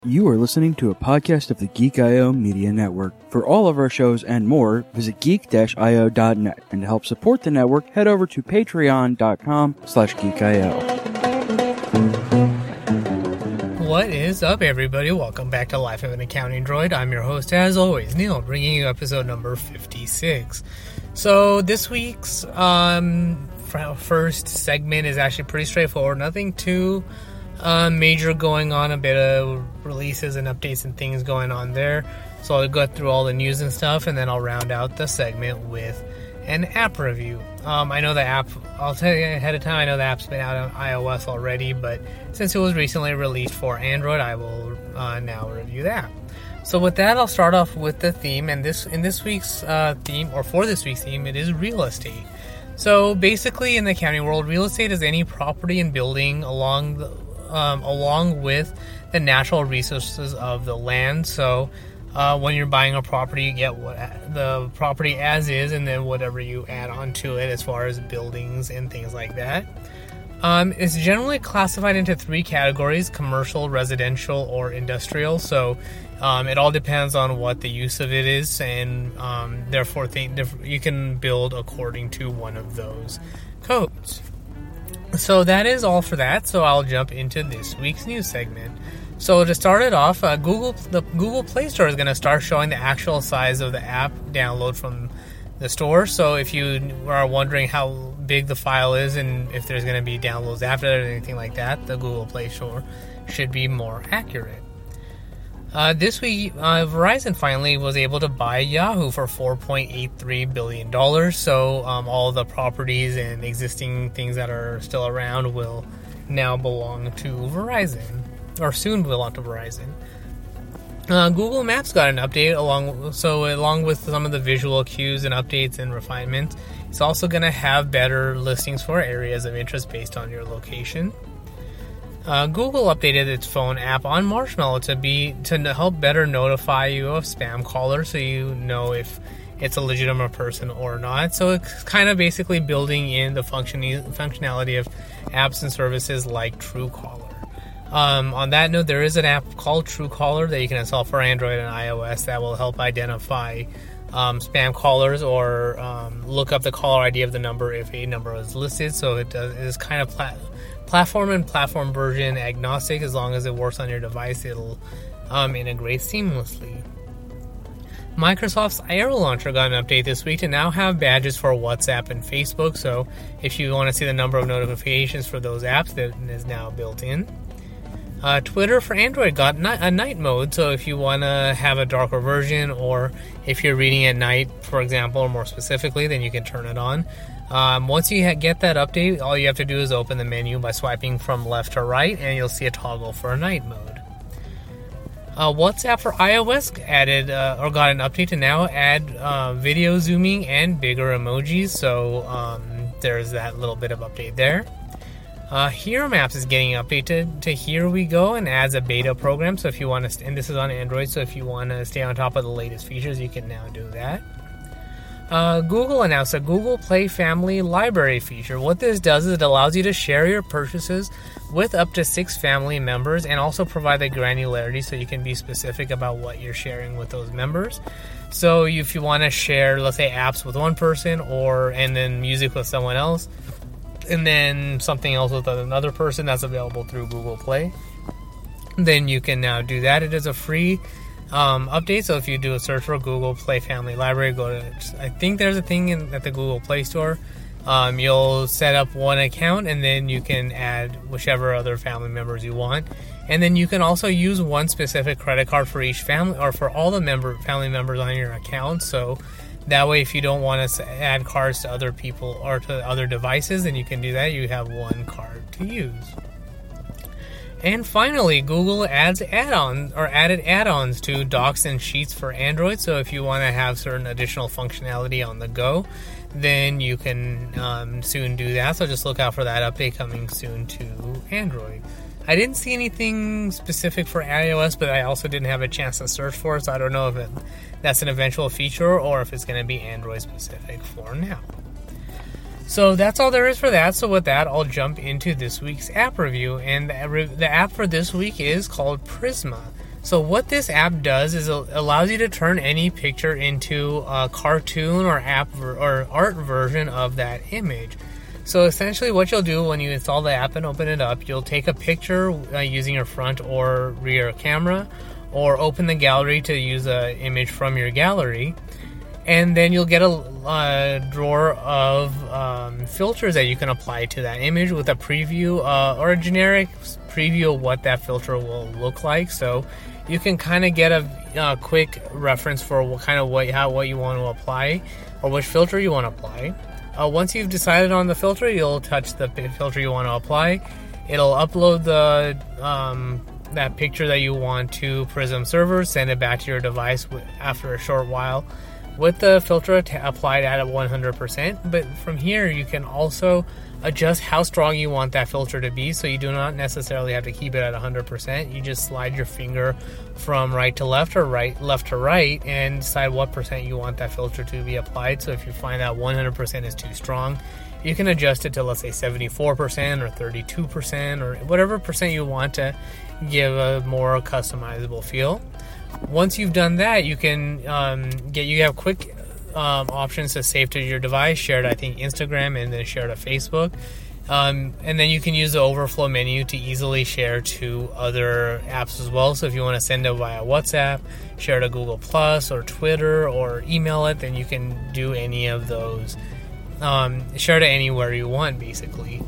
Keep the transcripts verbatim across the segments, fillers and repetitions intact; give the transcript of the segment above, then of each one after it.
You are listening to a podcast of the Geek dot I O Media Network. For all of our shows and more, visit geek dash I O dot net. And to help support the network, head over to patreon.com slash geekio. What is up, everybody? Welcome back to Life of an Accounting Droid. I'm your host, as always, Neil, bringing you episode number fifty-six. So this week's um, first segment is actually pretty straightforward. Nothing too Uh, major going on, a bit of releases and updates and things going on there. So I'll go through all the news and stuff, and then I'll round out the segment with an app review. Um, I know the app, I'll tell you ahead of time, I know the app's been out on iOS already, but since it was recently released for Android, I will uh, now review that. So with that, I'll start off with the theme, and this in this week's uh, theme, or for this week's theme, it is real estate. So basically, in the accounting world, real estate is any property and building along the Um, along with the natural resources of the land. So uh, when you're buying a property, you get what, the property as is, and then whatever you add onto it as far as buildings and things like that. Um, it's generally classified into three categories: commercial, residential, or industrial. So um, it all depends on what the use of it is, and um, therefore think you can build according to one of those codes. So that is all for that, so I'll jump into this week's news segment. So to start it off, uh, Google the Google Play Store is going to start showing the actual size of the app download from the store. So if you are wondering how big the file is and if there's going to be downloads after that or anything like that, the Google Play Store should be more accurate. Uh, this week, uh, Verizon finally was able to buy Yahoo for four point eight three billion dollars. So um, all the properties and existing things that are still around will now belong to Verizon, or soon belong to Verizon. Uh, Google Maps got an update along, so along with some of the visual cues and updates and refinements, it's also going to have better listings for areas of interest based on your location. Uh, Google updated its phone app on Marshmallow to be to help better notify you of spam callers, so you know if it's a legitimate person or not. So it's kind of basically building in the function functionality of apps and services like Truecaller. Um, on that note, there is an app called Truecaller that you can install for Android and iOS that will help identify um, spam callers or um, look up the caller I D of the number if a number is listed. So it, does, it is kind of plat- platform and platform version agnostic. As long as it works on your device, it'll um, integrate seamlessly. Microsoft's Aero Launcher got an update this week to now have badges for WhatsApp and Facebook. So if you want to see the number of notifications for those apps, that is now built in. Uh, Twitter for Android got ni- a night mode, so if you want to have a darker version, or if you're reading at night, for example, or more specifically, then you can turn it on. Um, once you ha- get that update, all you have to do is open the menu by swiping from left to right, and you'll see a toggle for a night mode. Uh, WhatsApp for iOS added uh, or got an update to now add uh, video zooming and bigger emojis, so um, there's that little bit of update there. Uh, Hero Maps is getting updated to Here We Go and adds a beta program. So if you want to, st- and this is on Android, so if you want to stay on top of the latest features, you can now do that. Uh, Google announced a Google Play Family Library feature. What this does is it allows you to share your purchases with up to six family members, and also provide the granularity so you can be specific about what you're sharing with those members. So if you want to share, let's say, apps with one person, or and then music with someone else, and then something else with another person, that's available through Google Play, then you can now do that. It is a free um, update, so if you do a search for Google Play Family Library, go to, I think there's a thing in, at the Google Play Store. Um, you'll set up one account, and then you can add whichever other family members you want. And then you can also use one specific credit card for each family, or for all the member family members on your account. So that way, if you don't want to add cards to other people or to other devices, then you can do that. You have one card to use. And finally, Google adds add-ons or added add-ons to Docs and Sheets for Android. So if you want to have certain additional functionality on the go, then you can um, soon do that. So just look out for that update coming soon to Android. I didn't see anything specific for iOS, but I also didn't have a chance to search for it, so I don't know if it, that's an eventual feature or if it's going to be Android specific for now. So that's all there is for that. So with that, I'll jump into this week's app review. And the, the app for this week is called Prisma. So what this app does is it allows you to turn any picture into a cartoon or app ver- or art version of that image. So essentially what you'll do when you install the app and open it up, you'll take a picture uh, using your front or rear camera, or open the gallery to use an image from your gallery. And then you'll get a uh, drawer of um, filters that you can apply to that image with a preview uh, or a generic preview of what that filter will look like. So you can kind of get a uh, quick reference for what kind of what how what you want to apply or which filter you want to apply. Uh, once you've decided on the filter, you'll touch the filter you want to apply. It'll upload the um, that picture that you want to Prism server, send it back to your device after a short while with the filter t- applied at one hundred percent. But from here, you can also adjust how strong you want that filter to be, so you do not necessarily have to keep it at one hundred percent. You just slide your finger from right to left or right left to right and decide what percent you want that filter to be applied. So if you find that one hundred percent is too strong, you can adjust it to, let's say, seventy-four percent or thirty-two percent or whatever percent you want to give a more customizable feel. Once you've done that, you can um, get you have quick um, options to save to your device, share to, I think, Instagram, and then share to Facebook. Um, and then you can use the overflow menu to easily share to other apps as well. So if you want to send it via WhatsApp, share to Google Plus or Twitter, or email it, then you can do any of those. Um, share to anywhere you want, basically.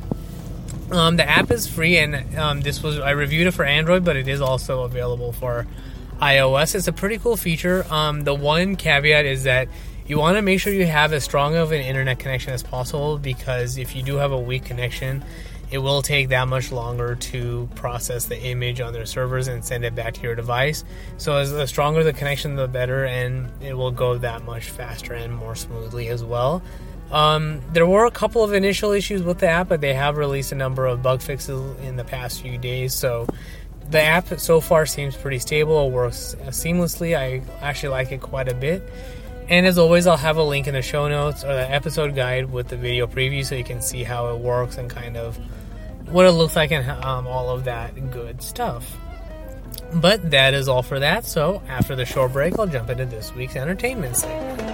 Um, the app is free, and um, this was I reviewed it for Android, but it is also available for iOS. It's a pretty cool feature. Um, the one caveat is that you want to make sure you have as strong of an internet connection as possible, because if you do have a weak connection, it will take that much longer to process the image on their servers and send it back to your device. So as the stronger the connection, the better, and it will go that much faster and more smoothly as well. Um, there were a couple of initial issues with the app, but they have released a number of bug fixes in the past few days. So the app so far seems pretty stable. It works seamlessly. I actually like it quite a bit. And as always, I'll have a link in the show notes or the episode guide with the video preview, so you can see how it works and kind of what it looks like and um, all of that good stuff. But that is all for that. So after the short break, I'll jump into this week's entertainment segment.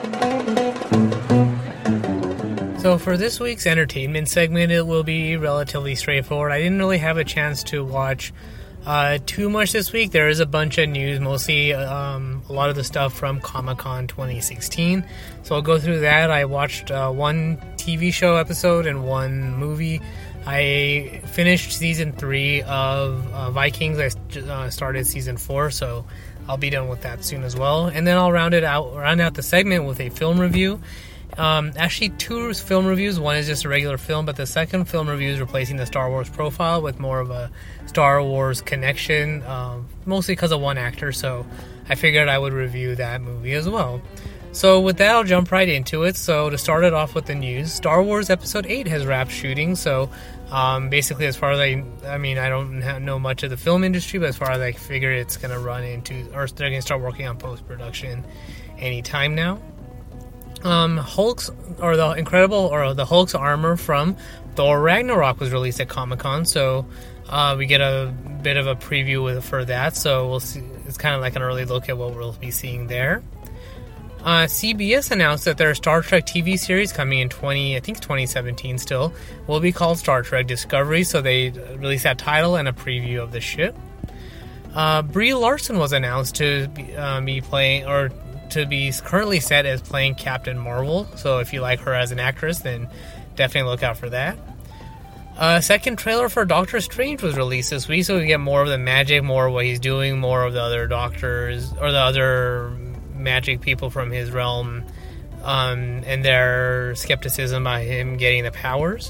So for this week's entertainment segment, it will be relatively straightforward. I didn't really have a chance to watch uh, too much this week. There is a bunch of news, mostly um, a lot of the stuff from Comic-Con twenty sixteen. So I'll go through that. I watched uh, one T V show episode and one movie. I finished season three of uh, Vikings. I uh, started season four, so I'll be done with that soon as well. And then I'll round it out, round out the segment with a film review. Um, actually, two film reviews. One is just a regular film, but the second film review is replacing the Star Wars profile with more of a Star Wars connection, um, mostly because of one actor, so I figured I would review that movie as well. So with that, I'll jump right into it. So to start it off with the news, Star Wars Episode eight has wrapped shooting. So um, basically, as far as I, I mean, I don't know much of the film industry, but as far as I figure, it's going to run into, or they're going to start working on post-production anytime now. Um, Hulk's, or the Incredible, or the Hulk's armor from Thor Ragnarok was released at Comic-Con, so uh, we get a bit of a preview with, for that, so we'll see. It's kind of like an early look at what we'll be seeing there. Uh, C B S announced that their Star Trek T V series coming in twenty, I think twenty seventeen still, will be called Star Trek Discovery, so they released that title and a preview of the ship. Uh, Brie Larson was announced to be, uh, be playing, or to be currently set as playing Captain Marvel, so if you like her as an actress, then definitely look out for that. A uh, second trailer for Doctor Strange was released this week, so we get more of the magic, more of what he's doing, more of the other doctors, or the other magic people from his realm, um, and their skepticism by him getting the powers.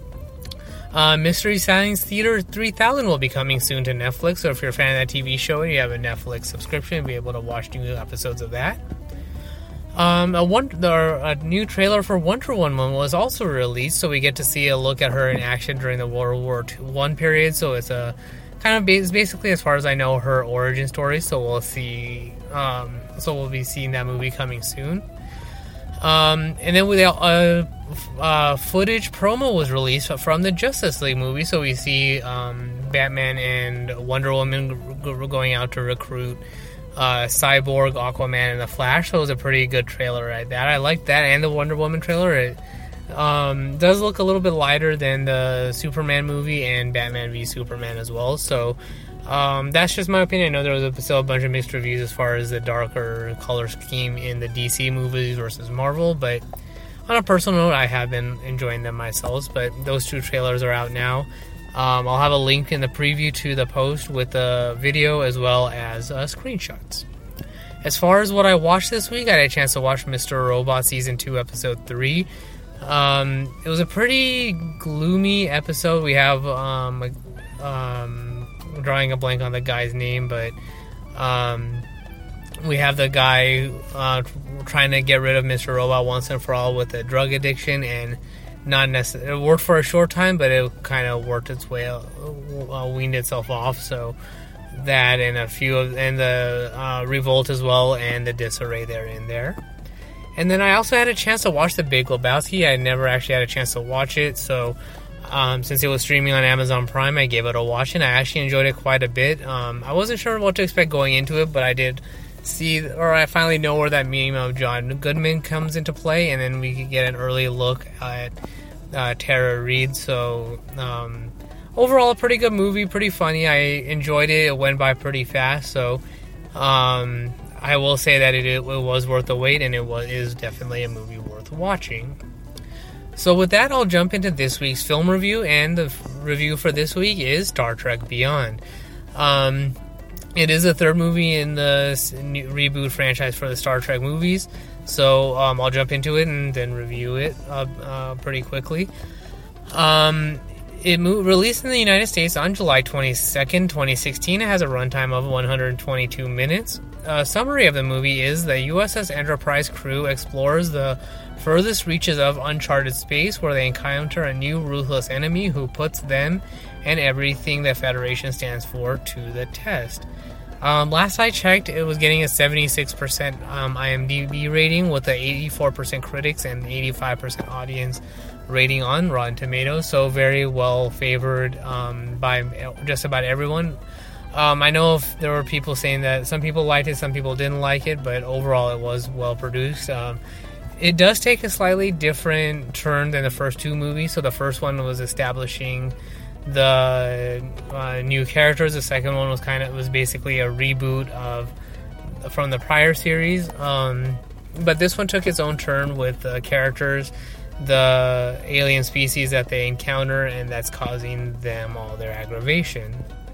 Uh, Mystery Science Theater three thousand will be coming soon to Netflix, so if you're a fan of that T V show and you have a Netflix subscription, you'll be able to watch new episodes of that. Um, a, one, a new trailer for Wonder Woman was also released, so we get to see a look at her in action during the World War One period, so it's a kind of bas- basically, as far as I know, her origin story, so we'll see, um, so we'll be seeing that movie coming soon. Um, and then with uh, uh, footage promo was released from the Justice League movie, so we see um, Batman and Wonder Woman g- g- going out to recruit uh, Cyborg, Aquaman, and the Flash. So it was a pretty good trailer at that. I liked that, and the Wonder Woman trailer. It um, does look a little bit lighter than the Superman movie and Batman v Superman as well. So um, that's just my opinion. I know there was a, still a bunch of mixed reviews as far as the darker color scheme in the D C movies versus Marvel, but on a personal note, I have been enjoying them myself. But those two trailers are out now. Um, I'll have a link in the preview to the post with the video as well as uh, screenshots. As far as what I watched this week, I had a chance to watch Mister Robot Season two, Episode three. Um, it was a pretty gloomy episode. We have, um, um, I'm drawing a blank on the guy's name, but um, we have the guy uh, trying to get rid of Mister Robot once and for all with a drug addiction, and not necessarily, it worked for a short time, but it kind of worked its way, uh, weaned itself off. So that and a few of, and the uh, Revolt as well, and the disarray there in there. And then I also had a chance to watch The Big Lebowski. I never actually had a chance to watch it, so um, since it was streaming on Amazon Prime, I gave it a watch, and I actually enjoyed it quite a bit. Um, I wasn't sure what to expect going into it, but I did see, or I finally know where that meme of John Goodman comes into play, and then we could get an early look at uh, Tara Reid. So um, overall, a pretty good movie, pretty funny. I enjoyed it. It went by pretty fast, so um, I will say that it, it was worth the wait, and it was is definitely a movie worth watching. So with that, I'll jump into this week's film review, and the f- review for this week is Star Trek Beyond. Um, it is the third movie in the new reboot franchise for the Star Trek movies, so um, I'll jump into it and then review it uh, uh, pretty quickly. Um, it mo- released in the United States on July twenty-second, twenty sixteen. It has a runtime of one hundred twenty-two minutes. A summary of the movie is the U S S Enterprise crew explores the furthest reaches of uncharted space, where they encounter a new ruthless enemy who puts them and everything the Federation stands for to the test. Um, last I checked, it was getting a seventy-six percent um, IMDb rating with an eighty-four percent critics and eighty-five percent audience rating on Rotten Tomatoes, so very well favored um, by just about everyone. Um, I know if there were people saying that some people liked it, some people didn't like it, but overall it was well produced. Um, it does take a slightly different turn than the first two movies. So the first one was establishing the uh, new characters. The second one was kind of was basically a reboot of from the prior series. Um, but this one took its own turn with the characters, the alien species that they encounter, and that's causing them all their aggravation.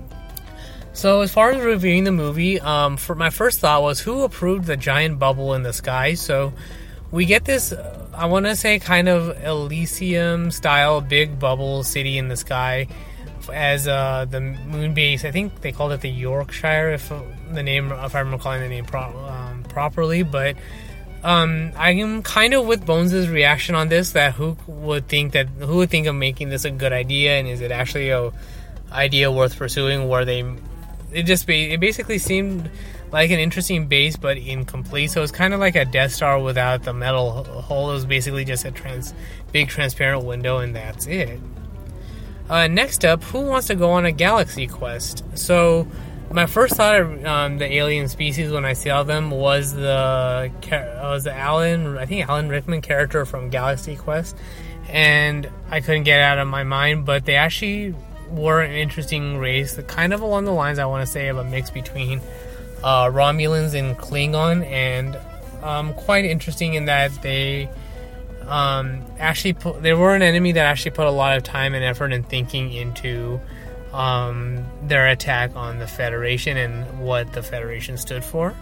So as far as reviewing the movie, um, for my first thought was, who approved the giant bubble in the sky? So we get this, uh, I want to say, kind of Elysium-style big bubble city in the sky as uh, the moon base. I think they called it the Yorkshire, if the name, if I'm recalling the name pro- um, properly. But um, I am kind of with Bones' reaction on this. That who would think that who would think of making this a good idea, and is it actually a idea worth pursuing? Where they It just be, it basically seemed like an interesting base, but incomplete. So it's kind of like a Death Star without the metal hull. It was basically just a trans, big transparent window, and that's it. Uh, next up, who wants to go on a galaxy quest? So my first thought of um, the alien species when I saw them was the was the Alan, I think Alan Rickman character from Galaxy Quest, and I couldn't get it out of my mind. But they actually were an interesting race, kind of along the lines, I want to say, of a mix between uh, Romulans and Klingon, and um, quite interesting in that they um, actually put, they were an enemy that actually put a lot of time and effort and thinking into um, their attack on the Federation and what the Federation stood for.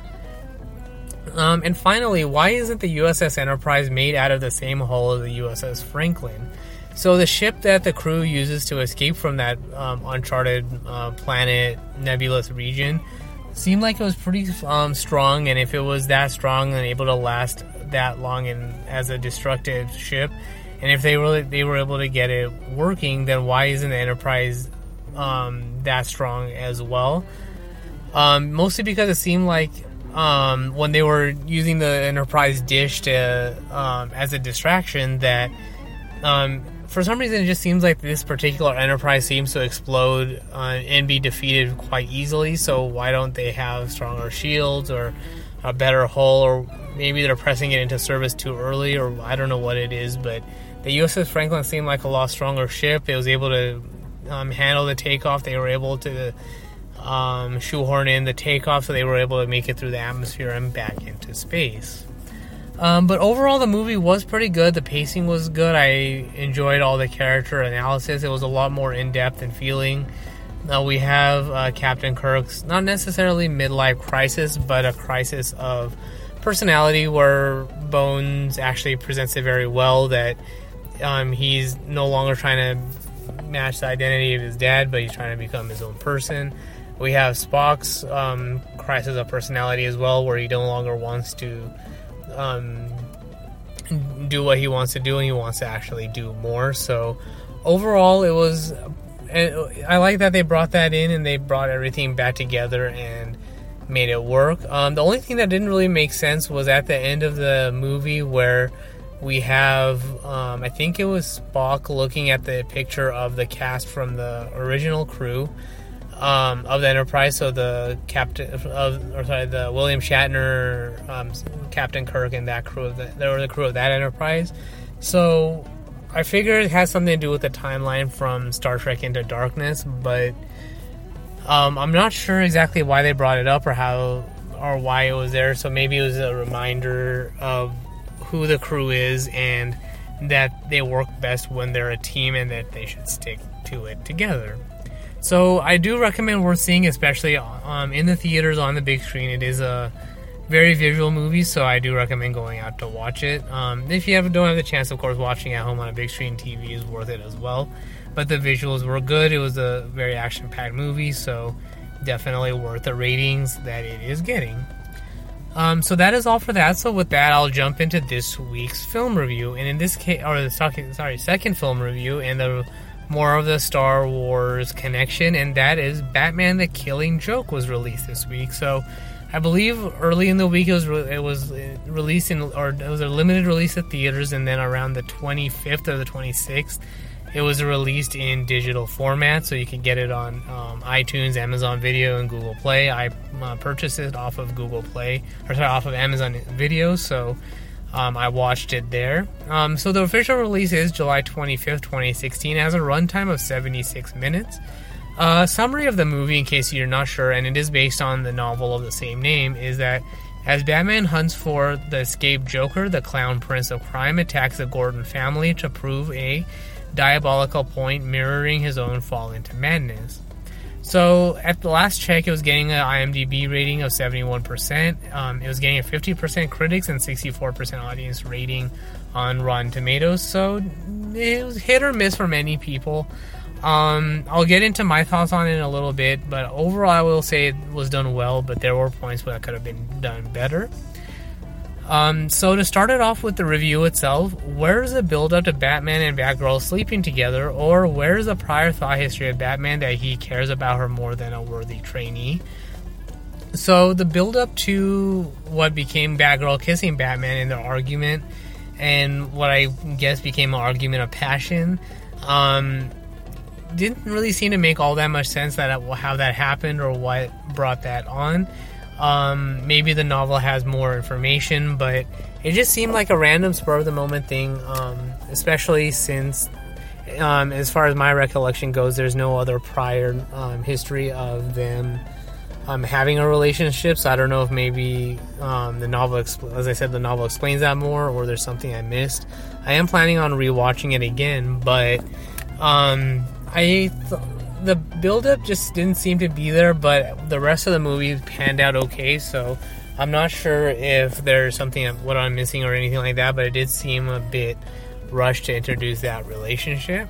Um, and finally, why isn't the U S S Enterprise made out of the same hull as the U S S Franklin? So the ship that the crew uses to escape from that um, uncharted uh, planet, nebulous region, seemed like it was pretty um, strong. And if it was that strong and able to last that long in, as a destructive ship, and if they were they were able to get it working, then why isn't the Enterprise um, that strong as well? Um, mostly because it seemed like um, when they were using the Enterprise dish to um, as a distraction, that Um, for some reason, it just seems like this particular Enterprise seems to explode uh, and be defeated quite easily. So why don't they have stronger shields or a better hull, or maybe they're pressing it into service too early, or I don't know what it is. But the U S S Franklin seemed like a lot stronger ship. It was able to um, handle the takeoff. They were able to um, shoehorn in the takeoff, so they were able to make it through the atmosphere and back into space. Um, but overall, the movie was pretty good. The pacing was good. I enjoyed all the character analysis. It was a lot more in-depth and feeling. Uh, we have uh, Captain Kirk's not necessarily midlife crisis, but a crisis of personality where Bones actually presents it very well, that um, he's no longer trying to match the identity of his dad, but he's trying to become his own person. We have Spock's um, crisis of personality as well, where he no longer wants to um, do what he wants to do, and he wants to actually do more. So overall, it was... I like that they brought that in, and they brought everything back together and made it work. Um, the only thing that didn't really make sense was at the end of the movie, where we have, um, I think it was Spock looking at the picture of the cast from the original crew um, of the Enterprise. So the captain of, or sorry, the William Shatner, um, Captain Kirk, and that crew of the, they were the crew of that Enterprise. So I figure it has something to do with the timeline from Star Trek Into Darkness, but um, I'm not sure exactly why they brought it up or how or why it was there. So maybe it was a reminder of who the crew is and that they work best when they're a team and that they should stick to it together. So I do recommend worth seeing, especially um, in the theaters on the big screen. It is a very visual movie, so I do recommend going out to watch it. Um, if you have, don't have the chance, of course, watching at home on a big screen T V is worth it as well. But the visuals were good. It was a very action-packed movie, so definitely worth the ratings that it is getting. Um, so that is all for that. So with that, I'll jump into this week's film review, and in this case, or the second, sorry, second film review, and the more of the Star Wars connection, and that is Batman: The Killing Joke was released this week. So I believe early in the week it was re- it was released in, or it was a limited release at theaters, and then around the twenty-fifth or the twenty-sixth, it was released in digital format, so you can get it on um, iTunes, Amazon Video, and Google Play. I uh, purchased it off of Google Play, or sorry, off of Amazon Video, so um, I watched it there. Um, so the official release is July twenty-fifth, twenty sixteen. It has a runtime of seventy-six minutes. A uh, summary of the movie, in case you're not sure, and it is based on the novel of the same name, is that as Batman hunts for the escaped Joker, the clown prince of crime attacks the Gordon family to prove a diabolical point, mirroring his own fall into madness. So at the last check, it was getting an IMDb rating of seventy-one percent. Um, it was getting a fifty percent critics and sixty-four percent audience rating on Rotten Tomatoes. So it was hit or miss for many people. Um, I'll get into my thoughts on it in a little bit, but overall I will say it was done well, but there were points where it could have been done better. Um, so to start it off with the review itself, where's the build-up to Batman and Batgirl sleeping together, or where's the prior thought history of Batman that he cares about her more than a worthy trainee? So the build-up to what became Batgirl kissing Batman in their argument, and what I guess became an argument of passion, um... didn't really seem to make all that much sense that how that happened or what brought that on. Um, maybe the novel has more information, but it just seemed like a random spur of the moment thing, um, especially since, um, as far as my recollection goes, there's no other prior um, history of them um, having a relationship. So I don't know if maybe um, the novel, expl- as I said, the novel explains that more, or there's something I missed. I am planning on rewatching it again, but um, I th- the build-up just didn't seem to be there, but the rest of the movie panned out okay, so I'm not sure if there's something what I'm missing or anything like that, but it did seem a bit rushed to introduce that relationship.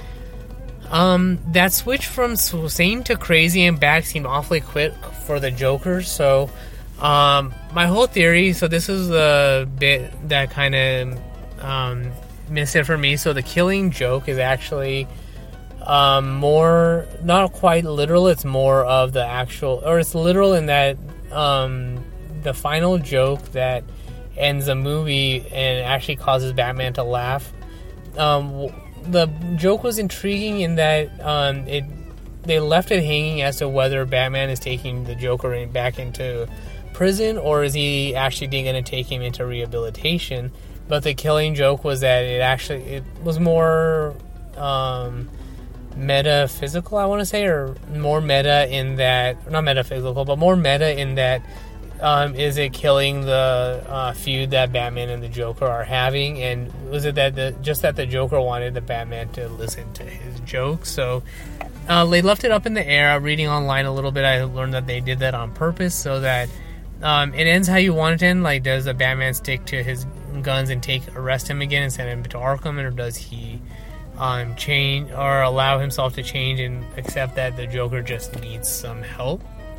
Um, that switch from sane to crazy and back seemed awfully quick for the Joker, so um, my whole theory, so this is the bit that kind of um, missed it for me. So the killing joke is actually um, more, not quite literal, it's more of the actual, or it's literal in that um, the final joke that ends the movie and actually causes Batman to laugh. Um, the joke was intriguing in that um, it they left it hanging as to whether Batman is taking the Joker in, back into prison, or is he actually going to take him into rehabilitation. But the killing joke was that it actually it was more um, metaphysical, I want to say, or more meta in that, not metaphysical, but more meta in that um, is it killing the uh, feud that Batman and the Joker are having, and was it that the just that the Joker wanted the Batman to listen to his jokes? So uh, they left it up in the air. Reading online a little bit, I learned that they did that on purpose so that um, it ends how you want it to end. Like, does the Batman stick to his guns and take arrest him again and send him to Arkham, or does he um, change or allow himself to change and accept that the Joker just needs some help?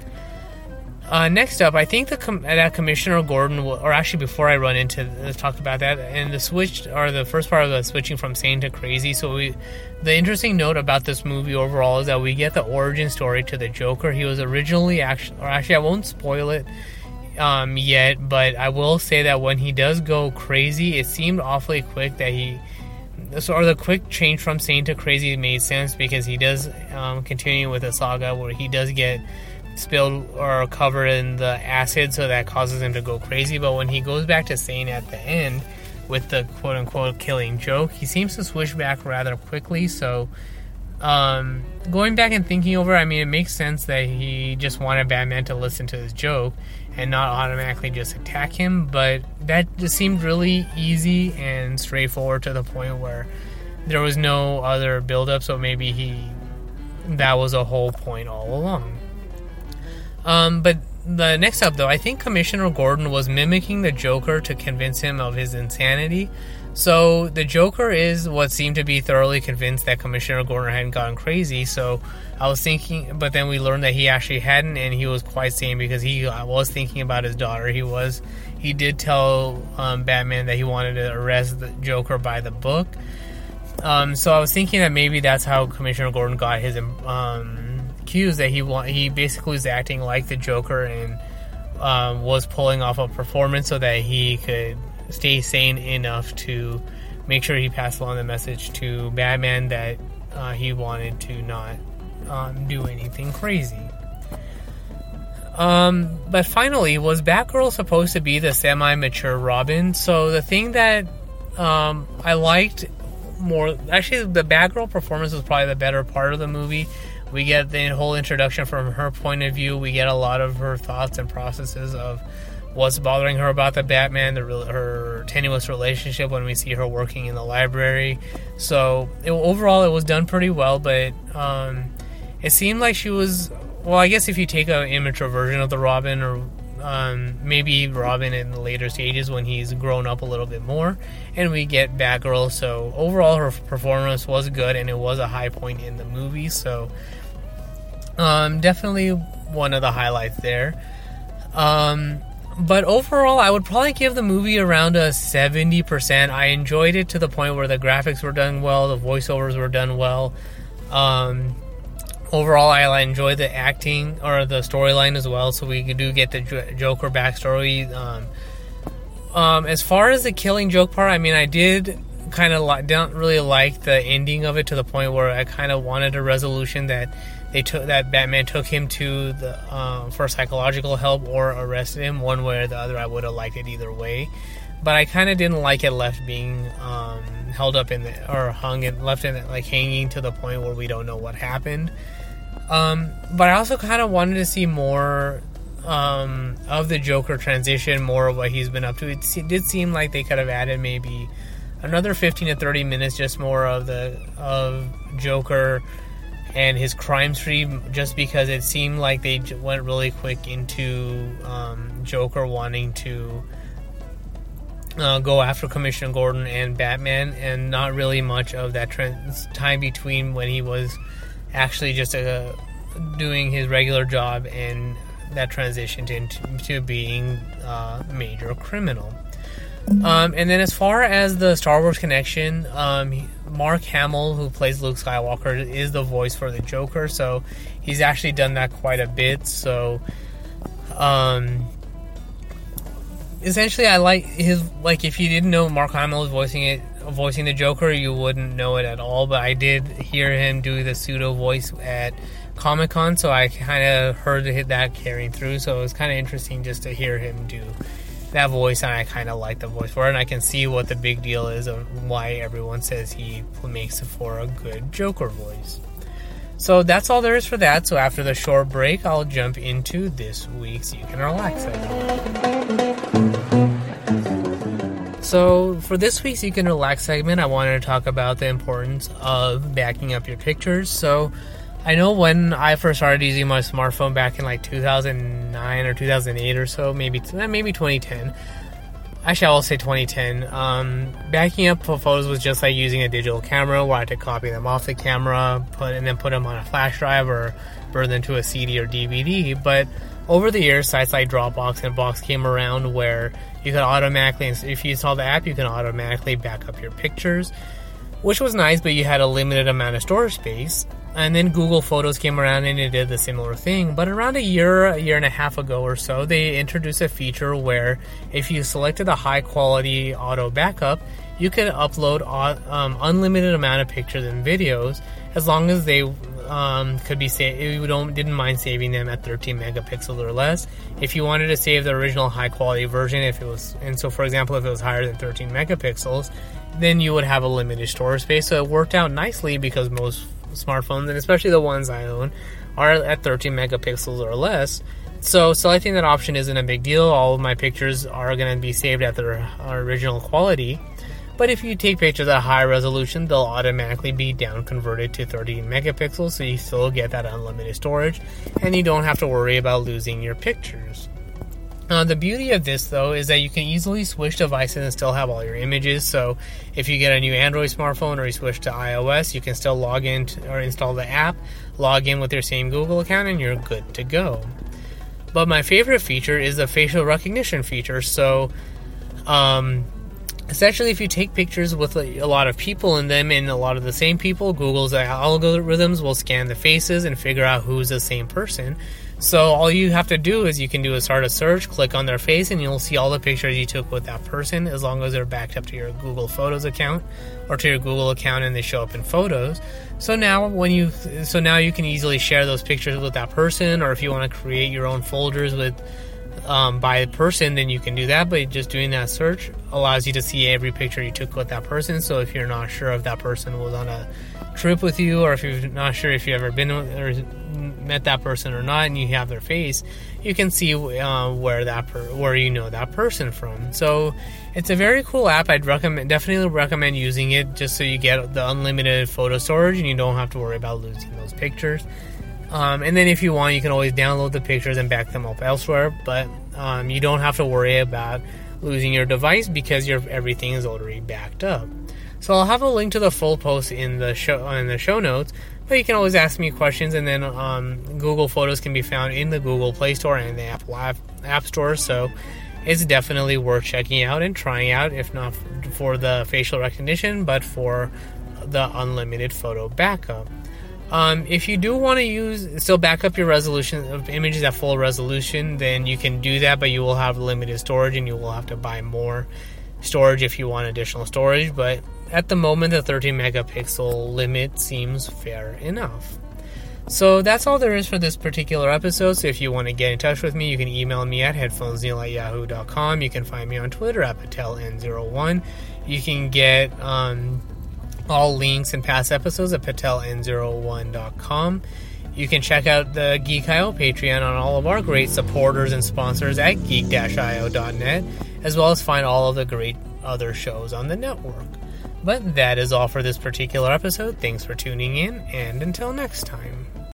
Uh, next up, I think the com- that Commissioner Gordon, will, or actually before I run into let's talk about that, and the switch, or the first part of the switching from sane to crazy. So we, the interesting note about this movie overall is that we get the origin story to the Joker. He was originally actually, or actually I won't spoil it um, yet, but I will say that when he does go crazy, it seemed awfully quick that he, so, or the quick change from sane to crazy made sense because he does um, continue with the saga where he does get spilled or covered in the acid, so that causes him to go crazy. But when he goes back to sane at the end with the quote-unquote killing joke, he seems to switch back rather quickly. So um, going back and thinking over, I mean, it makes sense that he just wanted Batman to listen to his joke and not automatically just attack him, but that just seemed really easy and straightforward to the point where there was no other build-up, so maybe he that was a whole point all along. Um, but the next up, though, I think Commissioner Gordon was mimicking the Joker to convince him of his insanity. So the Joker is what seemed to be thoroughly convinced that Commissioner Gordon hadn't gone crazy. So I was thinking, but then we learned that he actually hadn't, and he was quite sane because he was thinking about his daughter. He was, he did tell um, Batman that he wanted to arrest the Joker by the book. Um, so I was thinking that maybe that's how Commissioner Gordon got his um. cues, that he want, he basically was acting like the Joker and um, was pulling off a performance so that he could stay sane enough to make sure he passed along the message to Batman that uh, he wanted to not um, do anything crazy. Um, but finally, was Batgirl supposed to be the semi-mature Robin? So the thing that um, I liked more, actually the Batgirl performance was probably the better part of the movie. We get the whole introduction from her point of view. We get a lot of her thoughts and processes of what's bothering her about the Batman, the, her tenuous relationship when we see her working in the library. So it, overall, it was done pretty well, but um, it seemed like she was, well, I guess if you take an immature version of the Robin, or um, maybe Robin in the later stages when he's grown up a little bit more, and we get Batgirl. So overall, her performance was good, and it was a high point in the movie. So um, definitely one of the highlights there. Um, but overall, I would probably give the movie around a seventy percent. I enjoyed it to the point where the graphics were done well, the voiceovers were done well. Um, overall, I enjoyed the acting or the storyline as well. So we do get the Joker backstory. Um, um, as far as the killing joke part, I mean, I did kind of li- don't really like the ending of it to the point where I kind of wanted a resolution that they took that Batman took him to the uh, for psychological help or arrested him. One way or the other, I would have liked it either way. But I kind of didn't like it left being um, held up in the or hung and left in it, like hanging to the point where we don't know what happened. Um, but I also kind of wanted to see more um, of the Joker transition, more of what he's been up to. It, it did seem like they could have added maybe another fifteen to thirty minutes, just more of the of Joker and his crime spree, just because it seemed like they went really quick into um, Joker wanting to uh, go after Commissioner Gordon and Batman, and not really much of that trans- time between when he was actually just uh, doing his regular job and that transitioned into to being a major criminal. Um, and then as far as the Star Wars connection, um, Mark Hamill, who plays Luke Skywalker, is the voice for the Joker, so he's actually done that quite a bit. So um, essentially I like his, like if you didn't know Mark Hamill was voicing it, voicing the Joker, you wouldn't know it at all, but I did hear him do the pseudo voice at Comic-Con, so I kind of heard that carrying through, so it was kind of interesting just to hear him do that voice, and I kind of like the voice for it, and I can see what the big deal is of why everyone says he makes it for a good Joker voice. So that's all there is for that. So after the short break, I'll jump into this week's You Can Relax segment. So for this week's You Can Relax segment, I wanted to talk about the importance of backing up your pictures. So I know when I first started using my smartphone back in like two thousand nine or two thousand eight or so, maybe maybe twenty ten. Actually, I will say twenty ten. Um, backing up photos was just like using a digital camera where I had to copy them off the camera, put and then put them on a flash drive or burn them to a C D or D V D. But over the years, sites like Dropbox and Box came around where you could automatically, if you install the app, you can automatically back up your pictures, which was nice, but you had a limited amount of storage space. And then Google Photos came around and it did the similar thing. But around a year, a year and a half ago or so, they introduced a feature where if you selected a high quality auto backup, you could upload um, unlimited amount of pictures and videos as long as they um, could be saved. You don't didn't mind saving them at thirteen megapixels or less. If you wanted to save the original high quality version, if it was, and so for example, if it was higher than thirteen megapixels, then you would have a limited storage space. So it worked out nicely because most smartphones, and especially the ones I own, are at thirteen megapixels or less. So selecting that option isn't a big deal. All of my pictures are going to be saved at their original quality. But if you take pictures at high resolution, they'll automatically be down converted to thirteen megapixels, so you still get that unlimited storage, and you don't have to worry about losing your pictures. Uh, the beauty of this, though, is that you can easily switch devices and still have all your images. So if you get a new Android smartphone or you switch to iOS, you can still log in to, or install the app, log in with your same Google account, and you're good to go. But my favorite feature is the facial recognition feature. So um, essentially, if you take pictures with a, a lot of people in them and a lot of the same people, Google's algorithms will scan the faces and figure out who's the same person. So all you have to do is you can do a start a search, click on their face, and you'll see all the pictures you took with that person as long as they're backed up to your Google Photos account or to your Google account and they show up in Photos. So now when you so now you can easily share those pictures with that person, or if you want to create your own folders with um, by person, then you can do that. But just doing that search allows you to see every picture you took with that person. So if you're not sure if that person was on a trip with you, or if you're not sure if you've ever been with, or met that person or not, and you have their face, you can see uh, where that per- where you know that person from. So it's a very cool app. I'd recommend definitely recommend using it just so you get the unlimited photo storage and you don't have to worry about losing those pictures. Um, and then if you want, you can always download the pictures and back them up elsewhere, but um, you don't have to worry about losing your device because your everything is already backed up. So I'll have a link to the full post in the show in the show notes, but you can always ask me questions, and then um, Google Photos can be found in the Google Play Store and the Apple App, App Store, so it's definitely worth checking out and trying out, if not for the facial recognition, but for the unlimited photo backup. Um, if you do want to use, still back up your resolution of images at full resolution, then you can do that, but you will have limited storage and you will have to buy more storage if you want additional storage. But at the moment, the thirteen megapixel limit seems fair enough. So that's all there is for this particular episode. So if you want to get in touch with me, you can email me at headphonesneil at yahoo dot com. You can find me on Twitter at patel n zero one. You can get um, all links and past episodes at patel n zero one dot com. You can check out the Geek dot I O Patreon on all of our great supporters and sponsors at geek dash i o dot net, as well as find all of the great other shows on the network. But that is all for this particular episode. Thanks for tuning in, and until next time.